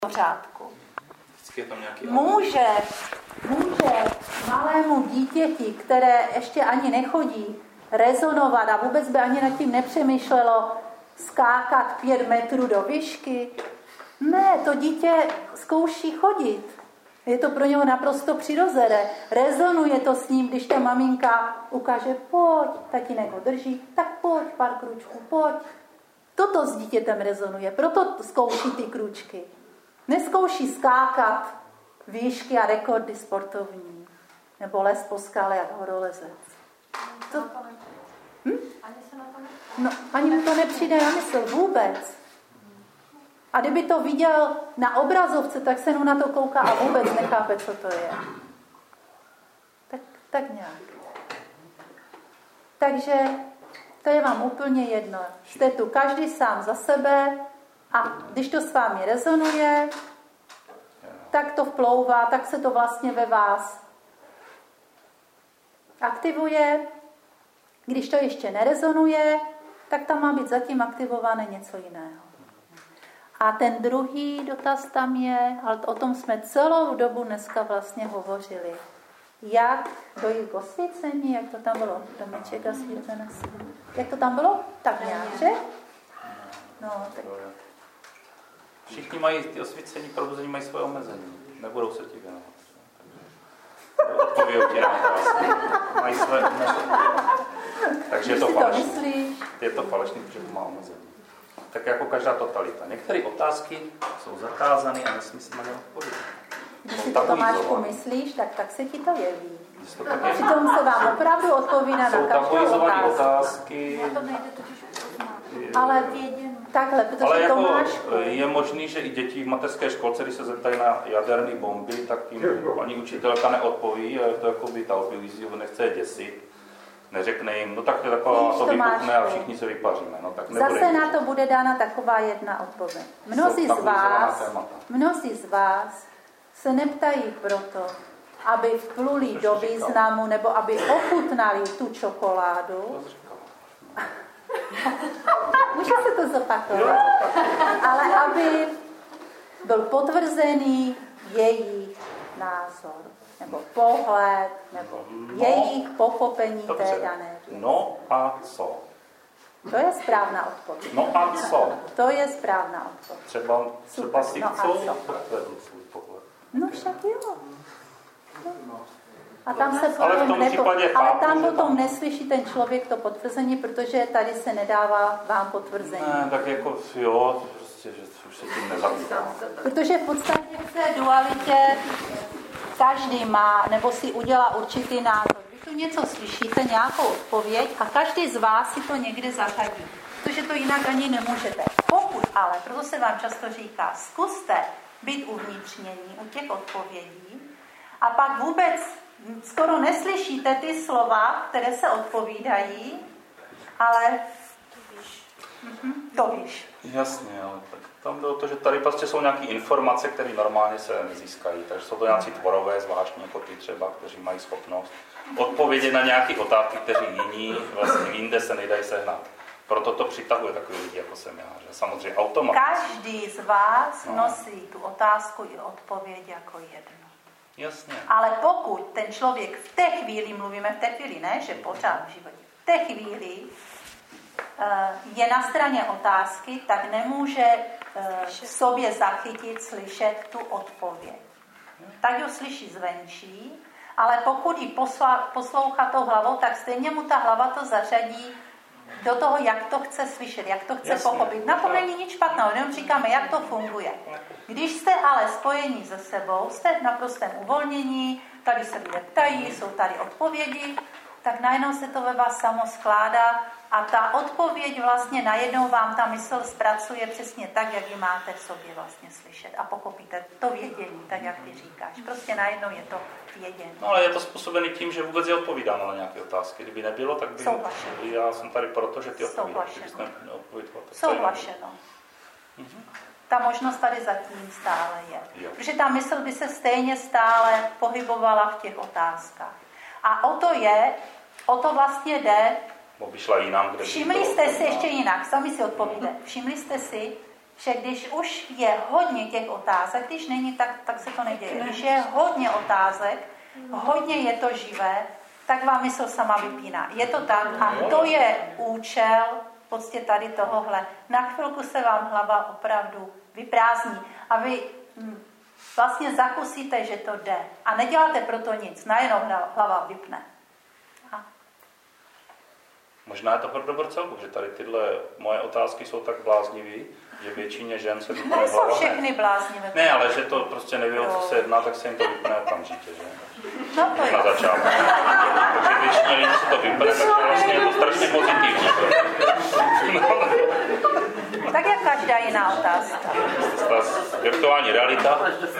pořádku. Je tam nějaký může malému dítěti, které ještě ani nechodí, rezonovat a vůbec by ani nad tím nepřemýšlelo skákat 5 metrů do výšky. Ne, to dítě zkouší chodit. Je to pro něho naprosto přirozené. Rezonuje to s ním, když ta maminka ukáže, pojď, tatínek ho drží, tak pojď, pár krůčků, pojď. Toto s dítětem rezonuje, proto zkouší ty krůčky. Neskouší skákat výšky a rekordy sportovní. Nebo les po skále jak horolezec. To... No, ani mu to nepřijde na mysl vůbec. A kdyby to viděl na obrazovce, tak se mu na to kouká a vůbec nechápe, co to je. Tak nějak. Takže to je vám úplně jedno. Jste tu každý sám za sebe a když to s vámi rezonuje, tak to vplouvá, tak se to vlastně ve vás aktivuje. Když to ještě nerezonuje, tak tam má být zatím aktivované něco jiného. A ten druhý dotaz tam je, ale o tom jsme celou dobu dneska vlastně hovořili. Jak dojít k osvícení, jak to tam bylo? Domeček a svěcená síla. Jak to tam bylo? Tak nějak, že? No, tak... Všichni mají ty osvícení, probuzení mají svoje omezení. Nebudou se ti věnovat. Odpověděl ti na otázky. Mají své omezení. Takže je to falešný. Je to falešný, protože to má omezení. Tak jako každá totalita. Některé otázky jsou zakázané a nesmí se na ně odpovědět. Když si to, Tomášku, myslíš, tak se ti to jeví. Přitom se vám opravdu odpovídá na každou otázky. Ale takhle, protože ale jako Tomášku... je možný, že i děti v mateřské školce, když se zeptají na jaderné bomby, tak jim paní učitelka neodpoví a je to jako by ta odpovízí, nechce je děsit. Neřekne jim, no tak to je taková, to vypukne a všichni se vypaříme. No, tak zase na to bude dána taková jedna odpověď. Mnozí z vás se neptají proto, aby vpluli do významu nebo aby ochutnali tu čokoládu. Může se to zopakovat. Ale aby byl potvrzený jejich názor, nebo pohled, nebo jejich pochopení té dané věci. No a co? To je správná odpověď. No a co? To je správná odpověď. Třeba si chcou potvrdit svůj pohled. No však jo. A tam se ale tam potom neslyší ten člověk to potvrzení, protože tady se nedává vám potvrzení. Ne, tak jako jo, prostě, že už se tím nezabývá. Protože v podstatě v té dualitě každý má, nebo si udělá určitý názor. Vy tu něco slyšíte, nějakou odpověď a každý z vás si to někde zařadí. Protože to jinak ani nemůžete. Pokud ale, proto se vám často říká, zkuste být uvnitřnění u těch odpovědí a pak vůbec skoro neslyšíte ty slova, které se odpovídají, ale to víš. Jasně, ale tak tam bylo to, že tady prostě jsou nějaké informace, které normálně se nezískají. Takže jsou to nějací tvorové, zvláštní jako ty třeba, kteří mají schopnost odpovědět na nějaké otázky, kteří jiní vlastně jinde se nejdají sehnat. Proto to přitahuje takový lidi, jako jsem já. Že samozřejmě automaticky. Každý z vás nosí tu otázku i odpověď jako jednu. Jasně. Ale pokud ten člověk v té chvíli, mluvíme v té chvíli, ne, že pořád v životě, v té chvíli je na straně otázky, tak nemůže v sobě zachytit, slyšet tu odpověď. Tak ji slyší zvenčí, ale pokud ji poslouchá tou hlavou, tak stejně mu ta hlava to zařadí do toho, jak to chce slyšet, jak to chce pochopit. Na tom není nic špatného, jenom říkáme, jak to funguje. Když jste ale spojení se sebou, jste v naprostém uvolnění, tady se lidé ptají, jsou tady odpovědi, tak najednou se to ve vás samo skládá a ta odpověď vlastně najednou vám ta mysl zpracuje přesně tak, jak ji máte v sobě vlastně slyšet a pochopíte to vědění, tak jak ty říkáš. Prostě najednou je to vědění. No ale je to způsobené tím, že vůbec je odpovídáno na nějaké otázky. Kdyby nebylo, tak by já jsem tady proto, že ty odpovídáš. Souhlašeno. Ta možnost tady zatím stále je. Jo. Protože ta mysl by se stejně stále pohybovala v těch otázkách. A o to vlastně jde. Jinam, všimli jste si ještě jinak, sami si odpovíte. Všimli jste si, že když už je hodně těch otázek, když není, tak se to neděje. Když je hodně otázek, hodně je to živé, tak vám mysl sama vypíná. Je to tak a to je účel prostě tady tohohle. Na chvilku se vám hlava opravdu vyprázdní a vy vlastně zakusíte, že to jde. A neděláte proto nic, najednou hlava vypne. Možná je to pro dobro celku, že tady tyhle moje otázky jsou tak bláznivý, že většině žen se vypne hlava. Nejsou všechny bláznivé. Ne, ale že to prostě neví, o co se jedná, tak se jim to vypne okamžitě, že? No to je. Na začátku. Takže většině lidí se to vypne, takže vlastně je to strašně pozitivní. Tak jak každá jiná otázka. Virtuální realita.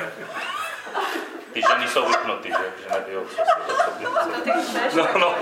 Ty ženy jsou vypnuty, že neví, o co No.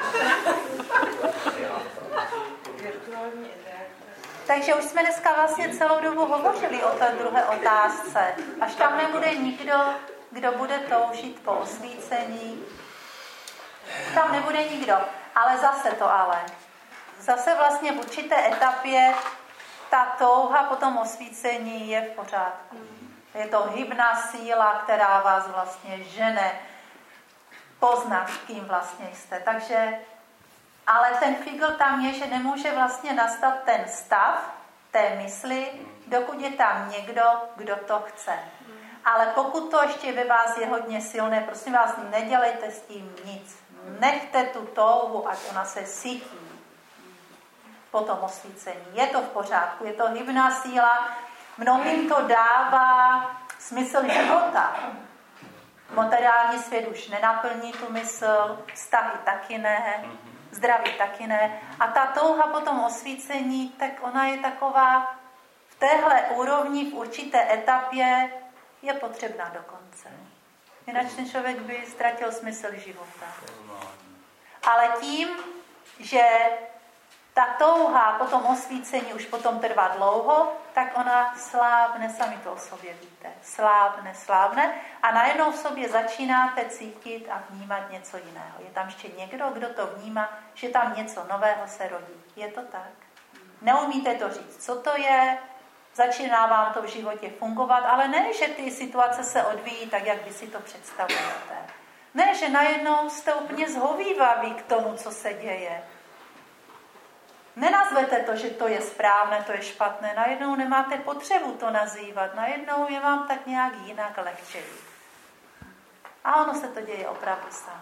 Takže už jsme dneska vlastně celou dobu hovořili o té druhé otázce. Až tam nebude nikdo, kdo bude toužit po osvícení. Tam nebude nikdo. Ale zase vlastně v určité etapě ta touha po tom osvícení je v pořádku. Je to hybná síla, která vás vlastně žene poznat, kým vlastně jste. Takže, ale ten figl tam je, že nemůže vlastně nastat ten stav té mysli, dokud je tam někdo, kdo to chce. Ale pokud to ještě ve vás je hodně silné, prosím vás, nedělejte s tím nic. Nechte tu touhu, ať ona se sytí po tom osvícení. Je to v pořádku, je to hybná síla, mnohým to dává smysl života. Materiální svět už nenaplní tu mysl, vztahy taky ne, zdraví taky ne. A ta touha po tom osvícení, tak ona je taková v téhle úrovni, v určité etapě je potřebná dokonce. Jinak ten člověk by ztratil smysl života. Ale tím, že ta touha po tom osvícení už potom trvá dlouho, tak ona slávne, sami to o sobě víte, slávne a najednou v sobě začínáte cítit a vnímat něco jiného. Je tam ještě někdo, kdo to vnímá, že tam něco nového se rodí. Je to tak? Neumíte to říct, co to je, začíná vám to v životě fungovat, ale ne, že ty situace se odvíjí tak, jak vy si to představujete. Ne, že najednou jste úplně zhovývaví k tomu, co se děje. Nenazvete to, že to je správné, to je špatné. Najednou nemáte potřebu to nazývat. Najednou je vám tak nějak jinak lehčeji. A ono se to děje opravdu sám.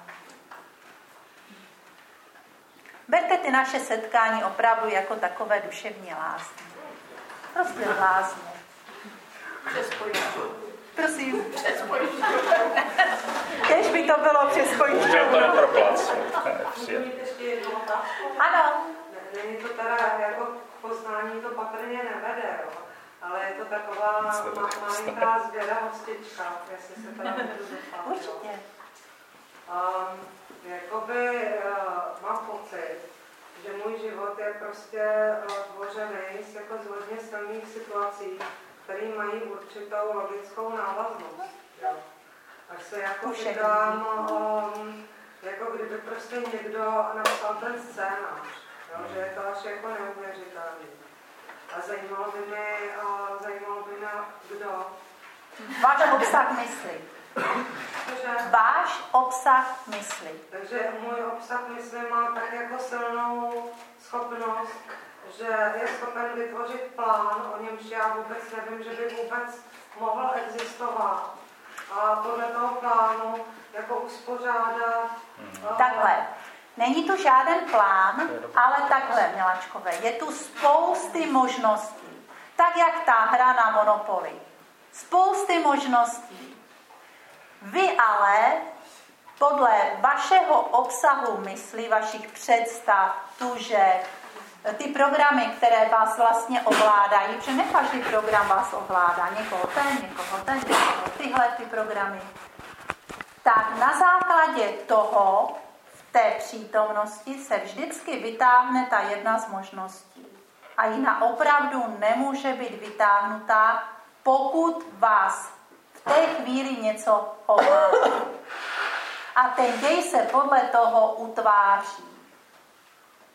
Berte ty naše setkání opravdu jako takové duševní lázně. Prostě lázně. Přes pojišťovnu. Prosím. Přes pojišťovnu. Kež by to bylo přes pojišťovnu. To neproplácí. Ano. Není to teda jako k poznání to patrně nevede, jo. Ale je to taková malinká zvědavostička, jestli se teda můžu zeptat. Určitě. Jakoby mám pocit, že můj život je prostě tvořený z hodně silných situací, které mají určitou logickou návaznost. Jo. Až se jako vydám, jako kdyby prostě někdo napsal ten scénář. Jo, že je to až jako neuvěřitelný. A zajímalo by mě, kdo. Váš obsah mysli. Váš obsah mysli. Takže můj obsah mysli má tak jako silnou schopnost, že je schopen vytvořit plán, o němž já vůbec nevím, že by vůbec mohl existovat. A podle toho plánu jako uspořádat. Takhle. Není tu žádný plán, ale takhle, miláčkové, je tu spousty možností. Tak, jak ta hra na Monopoly. Spousty možností. Vy ale podle vašeho obsahu mysli, vašich představ, tužeb, ty programy, které vás vlastně ovládají, protože ne každý program vás ovládá, někoho tyhle ty programy, tak na základě toho té přítomnosti se vždycky vytáhne ta jedna z možností. A jiná opravdu nemůže být vytáhnutá, pokud vás v té chvíli něco ovládá. A ten děj se podle toho utváří.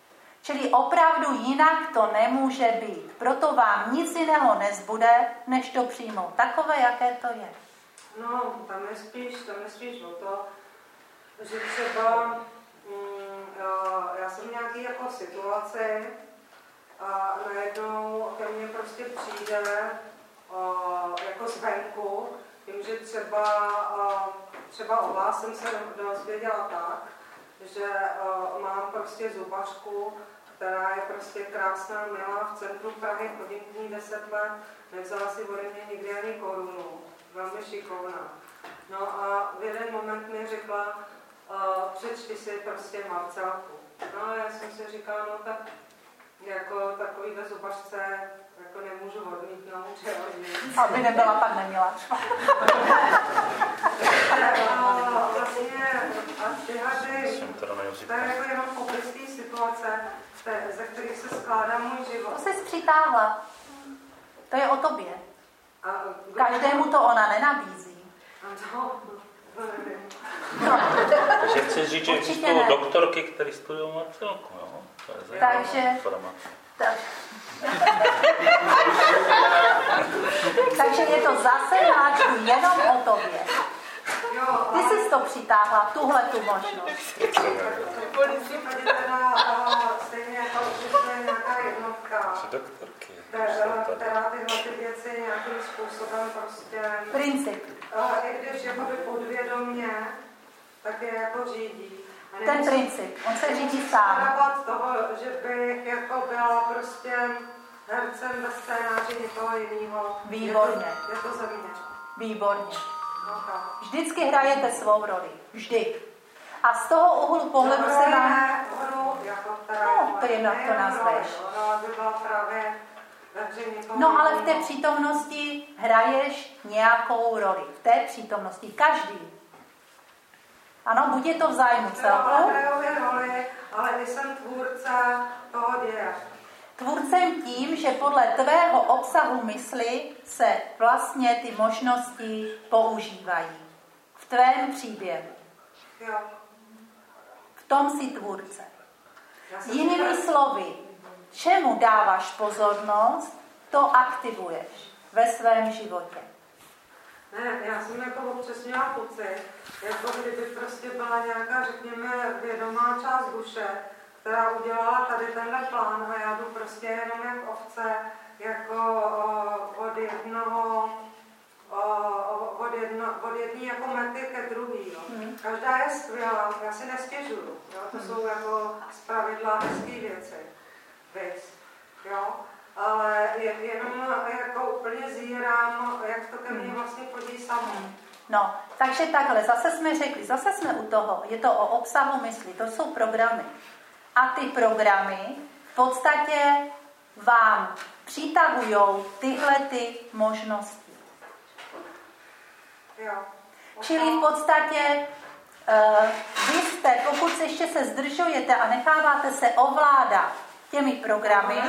Čili opravdu jinak to nemůže být. Proto vám nic jiného nezbude, než to přijmout. Takové, jaké to je. No, tam je spíš o to, že třeba já jsem v nějaký jako situaci a najednou ke mně prostě přijde jako zvenku, tím, že třeba o vás jsem se dozvěděla tak, že mám prostě zubařku, která je prostě krásná, milá, v centru Prahy, chodím k ní 10 let, nevzala si ode mě nikdy ani korunu, velmi šikovná. No a v jeden moment mi řekla, přečti si prostě Marcelku. No a já jsem si říkala, no tak jako takovýhle zubařce jako nemůžu odmítnout, že aby nebyla pak neměla. Vlastně to je jako jenom popisný situace, ze kterých se skládá můj život. To jsi přitáhla. To je o tobě. Každému to ona nenabízí. Takže chci říct, že existují doktorky, které studují Marcelku, jo? To je Takže je to zase náčku jenom o tobě. Ty jsi to přitáhla, tuhle tu možnost. Stejně jako existuje nějaká jednotka, která tyhle ty věci nějakým způsobem prostě... Princip. I když jakoby podvědomě, tak je jako řídí. Ten princip, on se řídí sám. Toho, že bych jako byla prostě hercem ve scénáři někoho jiného. Výborně. Je to ze mě. Výborně. No, vždycky hrajete svou roli. Vždy. A z toho úhlu pohledu se vám... jak to nazveš. No ale v té přítomnosti hraješ nějakou roli. V té přítomnosti. Každý. Ano, buď je to v zájmu celku. Ale jsem tvůrce toho děje. Tvůrcem tím, že podle tvého obsahu mysli se vlastně ty možnosti používají. V tvém příběhu. Jo. V tom si tvůrce. Jinými slovy, čemu dáváš pozornost, to aktivuješ ve svém životě. Ne, já jsem jako občas měla pocit, jako kdyby prostě byla nějaká, řekněme, vědomá část duše, která udělala tady tenhle plán a já jdu prostě jenom jak ovce, jako od jedné jako mety ke druhý. Každá je skvělá, já si nestěžuju, jo? To jsou jako zpravidla hezký věci, jo? Ale jenom jako úplně zírám, jak to ke mně vlastně chodí samo. No, takže takhle, zase jsme u toho, je to o obsahu mysli, to jsou programy. A ty programy v podstatě vám přitahujou tyhle ty možnosti. Jo. Čili v podstatě vy jste, pokud ještě se zdržujete a necháváte se ovládat těmi programy,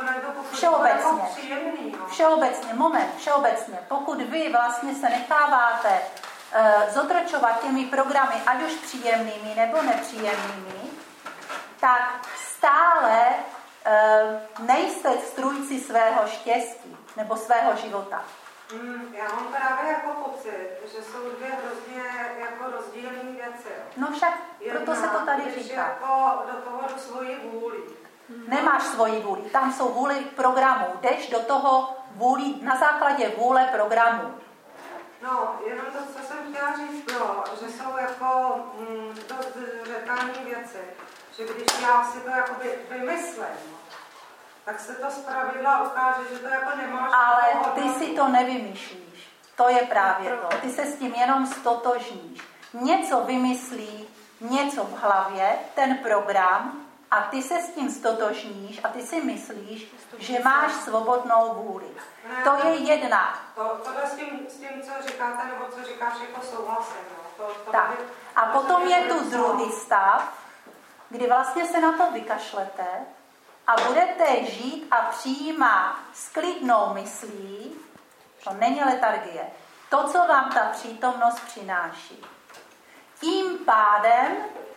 všeobecně, pokud vy vlastně se necháváte zotročovat těmi programy, ať už příjemnými nebo nepříjemnými, tak stále nejste strůjci svého štěstí nebo svého života. Já mám právě jako pocit, že jsou dvě hrozně jako rozdílné věci. No však, proto se to tady říká. Jako do toho do svojí vůli. Nemáš svoji vůli, tam jsou vůli programů. Jdeš do toho vůli, na základě vůle programů. No, jenom to, co jsem chtěla říct, bylo, že jsou jako dost řetelné věci. Že když já si to jakoby vymyslím, tak se to zpravidla ukáže, že to jako nemáš... Ale ty si to nevymýšlíš. To je právě to. Ty se s tím jenom stotožníš. Něco vymyslí, něco v hlavě, ten program, a ty se s tím stotožníš a ty si myslíš, že máš svobodnou vůli. Ne, to je jedna. Tohle s tím, co říkáte, nebo co říkáš, jako souhlasím. Tak. A potom je tu druhý stav, kdy vlastně se na to vykašlete a budete žít a přijímat s klidnou myslí, to není letargie, to, co vám ta přítomnost přináší. Tím pádem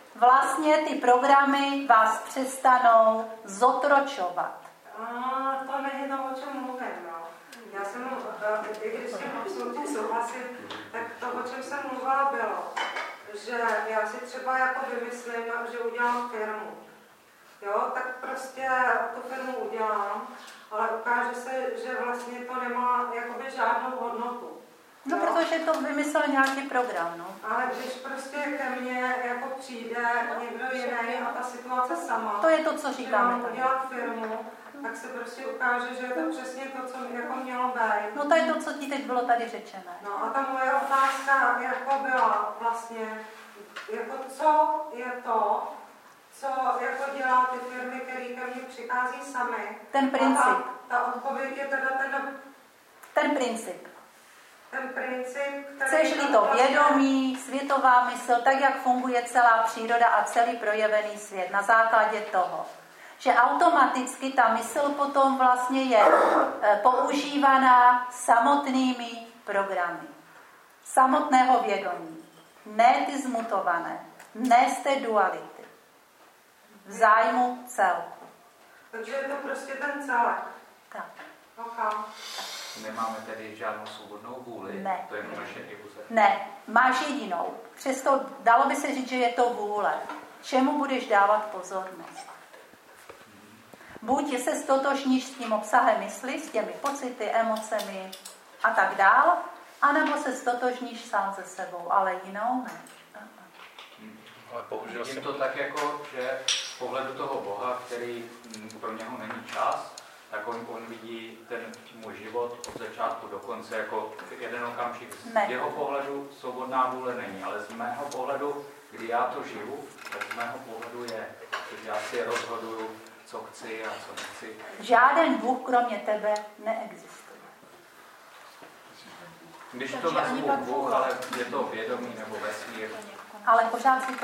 vlastně ty programy vás přestanou zotročovat. To není to, o čem mluvím. No. Já jsem, i když s tím absolutně souhlasím, tak to, o čem jsem mluvila, bylo, že já si třeba jako vymyslím, že udělám firmu. Jo, tak prostě tu firmu udělám, ale ukáže se, že vlastně to nemá jakoby žádnou hodnotu. No, protože to vymyslel nějaký program, no. Ale když prostě ke mně jako přijde někdo jiný a ta situace sama, to je to, co říkáme tady. Udělat firmu, tak se prostě ukáže, že je to přesně to, co jako mělo být. No to je to, co ti teď bylo tady řečené. No a ta moje otázka jako byla vlastně, jako co je to, co jako dělá ty firmy, které ke mně přichází sami. Ten princip. Ta odpověď je teda ten princip. Ten princip, Chceš-li to vědomí, světová mysl, tak jak funguje celá příroda a celý projevený svět na základě toho, že automaticky ta mysl potom vlastně je používaná samotnými programy. Samotného vědomí. Ne ty zmutované. Ne z té duality. V zájmu celku. Takže je to prostě ten celek. Tak. Okay. Nemáme tedy žádnou svobodnou vůli? Ne. To je naše iluze. Ne, máš jedinou. Přesto dalo by se říct, že je to vůle. Čemu budeš dávat pozornost? Buď se stotožníš s tím obsahem mysli, s těmi pocity, emocemi a tak dál, anebo se stotožníš sám se sebou, ale jinou ne. Ale bohužel je to tak jako, že z pohledu toho Boha, který pro něho není čas, tak on vidí ten můj život od začátku do konce jako jeden okamžik. Z jeho pohledu svobodná vůle není, ale z mého pohledu, kdy já to žiju, tak z mého pohledu je, že já si rozhoduju, co chci a co nechci. Žáden Bůh kromě tebe neexistuje. Když to nazvu Bůh, ale je to vědomí nebo vesmír. Ale pořád si to...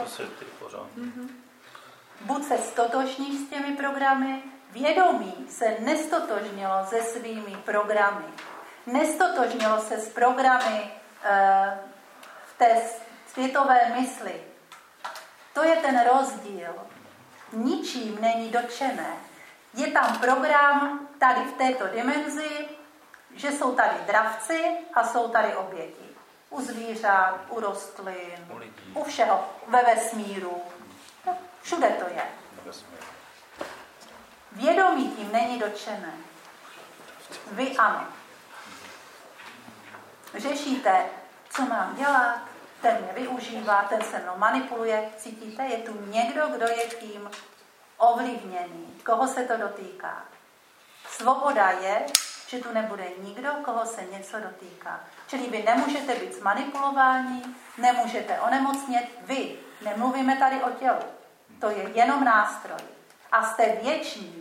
Buď se stotožníš s těmi programy, vědomí se nestotožnilo se svými programy. Nestotožnilo se s programy v té světové mysli. To je ten rozdíl. Ničím není dotčené. Je tam program tady v této dimenzi, že jsou tady dravci a jsou tady oběti. U zvířat, u rostlin, u všeho, ve vesmíru. Všude to je. Vědomí tím není dotčené. Vy ano. Řešíte, co mám dělat, ten mě využívá, ten se mnou manipuluje. Cítíte, je tu někdo, kdo je tím ovlivněný. Koho se to dotýká? Svoboda je, že tu nebude nikdo, koho se něco dotýká. Čili vy nemůžete být zmanipulováni, nemůžete onemocnět. Vy, nemluvíme tady o tělu. To je jenom nástroj. A jste věční.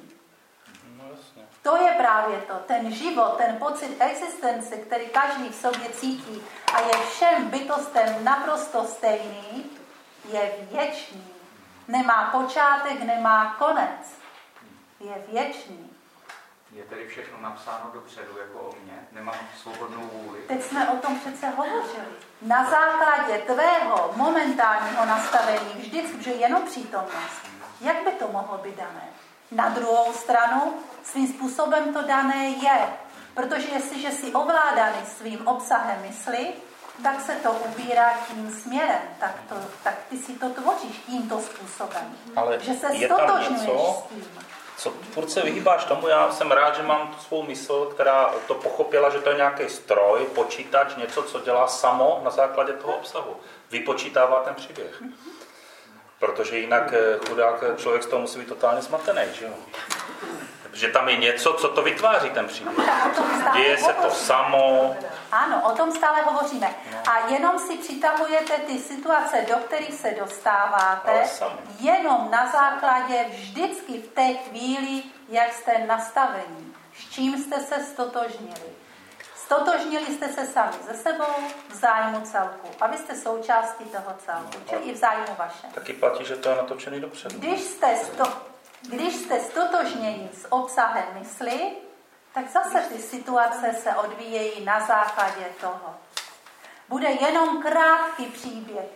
To je právě to, ten život, ten pocit existence, který každý v sobě cítí a je všem bytostem naprosto stejný, je věčný. Nemá počátek, nemá konec. Je věčný. Je tedy všechno napsáno dopředu, jako o mně? Nemám svobodnou vůli? Teď jsme o tom přece hovořili. Na základě tvého momentálního nastavení vždycky, že jenom přítomnost. Jak by to mohlo být dané? Na druhou stranu, svým způsobem to dané je. Protože jestliže jsi ovládaný svým obsahem mysli, tak se to ubírá tím směrem. Tak ty si to tvoříš tímto způsobem. Ale že se je tam stotožňuješ něco, s tím. co furt se vyhýbáš tomu, já jsem rád, že mám tu svou mysl, která to pochopila, že to je nějaký stroj, počítač, něco, co dělá samo na základě toho obsahu. Vypočítává ten příběh. Protože jinak chudák člověk z toho musí být totálně zmatený, že jo? Že tam je něco, co to vytváří ten příběh. Děje se to samo. Ano, o tom stále hovoříme. A jenom si přitahujete ty situace, do kterých se dostáváte, jenom na základě vždycky v té chvíli, jak jste nastavení. S čím jste se stotožnili. Stotožnili jste se sami ze sebou v zájmu celku. A vy jste součástí toho celku, čili i v zájmu vašem. Taky platí, že to je natočený dopředu. Když jste stotožněni s obsahem mysli, tak zase ty situace se odvíjejí na základě toho. Bude jenom krátký příběh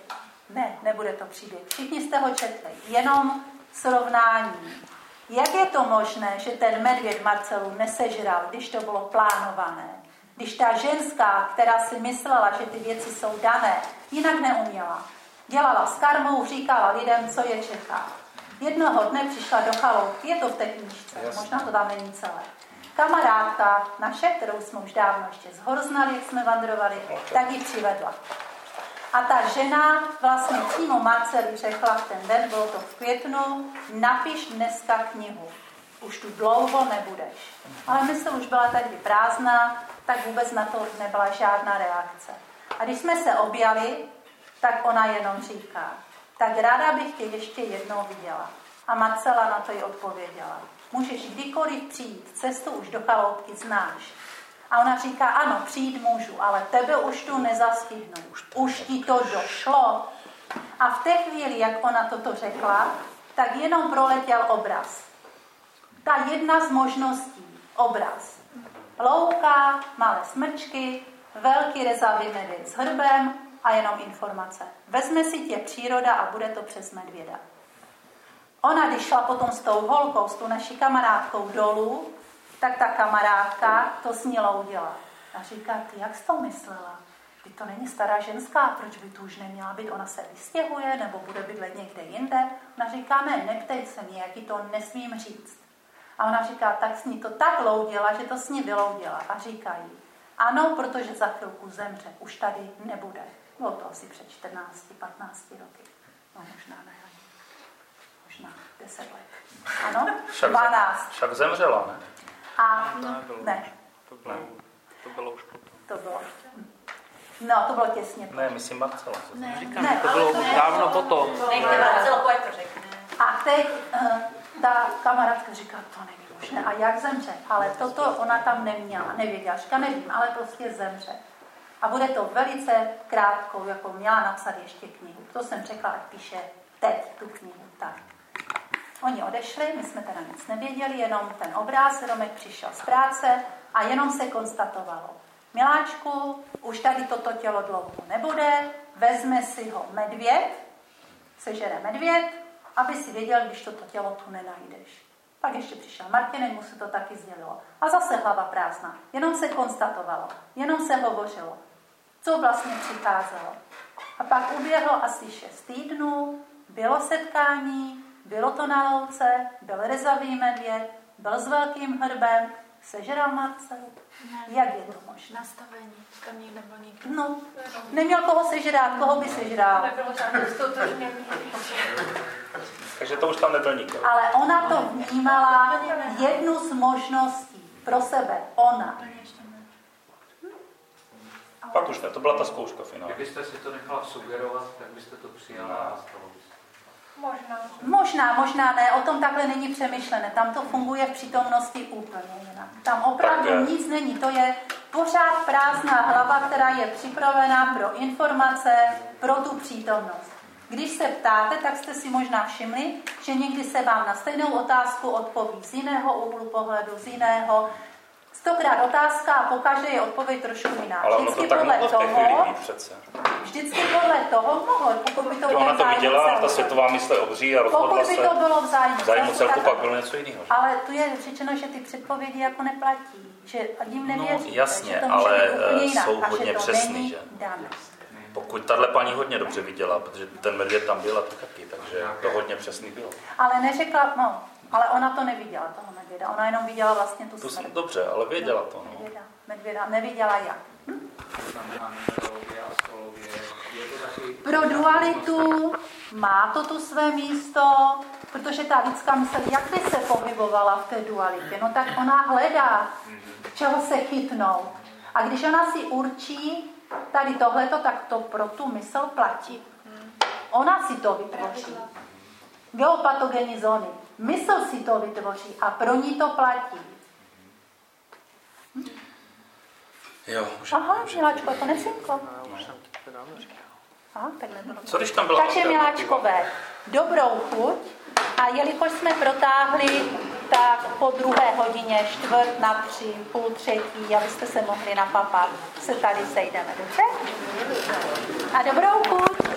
Ne, nebude to příběh. Všichni jste ho četli. Jenom srovnání. Jak je to možné, že ten medvěd Marcelu nesežral, když to bylo plánované? Když ta ženská, která si myslela, že ty věci jsou dané, jinak neuměla. Dělala s karmou, říkala lidem, co je čeká. Jednoho dne přišla do chaloupky, je to v té knížce, možná to tam není celé. Kamarádka naše, kterou jsme už dávno ještě z hor znali, jak jsme vandrovali, tak ji přivedla. A ta žena vlastně přímo Marceli řekla v ten den, bylo to v květnu, napiš dneska knihu. Už tu dlouho nebudeš. Ale mysl už byla tady prázdná, tak vůbec na to nebyla žádná reakce. A když jsme se objali, tak ona jenom říká, tak ráda bych tě ještě jednou viděla. A Marcela na to jí odpověděla. Můžeš kdykoliv přijít, cestu už do chaloupky znáš. A ona říká, ano, přijít můžu, ale tebe už tu nezastihnu. Už ti to došlo. A v té chvíli, jak ona toto řekla, tak jenom proletěl obraz. Ta jedna z možností, obraz. Louka, malé smrčky, velký rezavý medvěd s hrbem a jenom informace. Vezme si tě příroda a bude to přes medvěda. Ona, když šla potom s tou holkou, s tou naší kamarádkou dolů, tak ta kamarádka to s ní loudila. A říká, ty jak jsi to myslela? Ty to není stará ženská, proč by tu už neměla být? Ona se vystěhuje nebo bude bydlet někde jinde? Ona říká, ne, neptej se mě, jak ti to nesmím říct. A ona říká, tak s ní to tak loudila, že to s ní vyloudila. A říká jí, ano, protože za chvilku zemře, už tady nebude. Bylo to asi před 14, 15 roky. No možná ne. Možná 10 let. Ano? 12. Však zemřela, ne? A ne. To bylo už potom. To bylo. No, to bylo těsně. Ne, myslím Marcela. Ne, to bylo dávno potom. Nechte Marcela, pojď to řekne. A teď ta kamarádka říká, to nevím už ne. A jak zemře? Ale toto ona tam neměla, nevěděla. Říká, nevím, ale prostě zemře. A bude to velice krátkou, jako měla napsat ještě knihu. To jsem řekla, ať píše teď tu knihu. Tak. Oni odešli, my jsme teda nic nevěděli, jenom ten obraz, Romek přišel z práce a jenom se konstatovalo. Miláčku, už tady toto tělo dlouho nebude, vezme si ho medvěd, sežere medvěd, aby si věděl, když toto tělo tu nenajdeš. Pak ještě přišel Martin, mu se to taky sdělilo. A zase hlava prázdná. Jenom se konstatovalo, jenom se hovořilo, co vlastně přicházelo. A pak uběhlo asi 6 týdnů, bylo setkání, bylo to na louce, byl rezavý medvěd, byl s velkým hrbem, sežral Marcelu. Jak je to možné? Nastavení, tam nikde byl nikdo. No, neměl koho sežrát, koho by sežral. Nebylo žádné stotožnění. Takže to už tam nebyl nikdo. Ale ona to vnímala jednu z možností pro sebe. Ona. Pak už ne, to byla ta zkouška finální. Kdybyste si to nechala sugerovat, tak byste to přijala a stalo by se. Možná ne, o tom takhle není přemýšlené. Tam to funguje v přítomnosti úplně jinak. Tam opravdu nic není, to je pořád prázdná hlava, která je připravená pro informace, pro tu přítomnost. Když se ptáte, tak jste si možná všimli, že někdy se vám na stejnou otázku odpoví z jiného úhlu pohledu, z jiného. 100krát otázka a pokaždé je odpověď trošku jiná. Ale ono to tak mohlo v té chvíli být přece. Vždycky podle toho mohlo, pokud by to bylo ona to viděla a ta světová mysl je obří a rozhodla se. Pokud by to bylo v zájmu celku, pak bylo něco jiného. Ale tu je řečeno, že ty předpovědi jako neplatí. Že jim nevěří. No jasně, že to ale jinak, jsou hodně přesný, že? Dané. Pokud tahle paní hodně dobře viděla, protože ten medvěd tam byl a to taky, takže to hodně přesný bylo. Ale neřekla, no, ale ona to neviděla, toho medvěda. Ona jenom viděla vlastně tu smrt. Dobře, ale věděla to, no. Medvěda, neviděla jak. Pro dualitu má to tu své místo, protože ta lidská mysl, jak by se pohybovala v té dualitě, no tak ona hledá, čeho se chytnout. A když ona si určí tady tohleto, tak to pro tu mysl platí. Ona si to vytvoří. Geopatogenní zóny. Mysl si to vytvoří a pro ní to platí. Jo, aha, Miláčko, to nesynklo. Aha, tak nebylo. Co když tam byla? Takže Miláčkové, dobrou chuť a jelikož jsme protáhli, tak po 2:00, 2:45, 2:30, abyste se mohli napapat, se tady sejdeme, dobře? A dobrou chuť.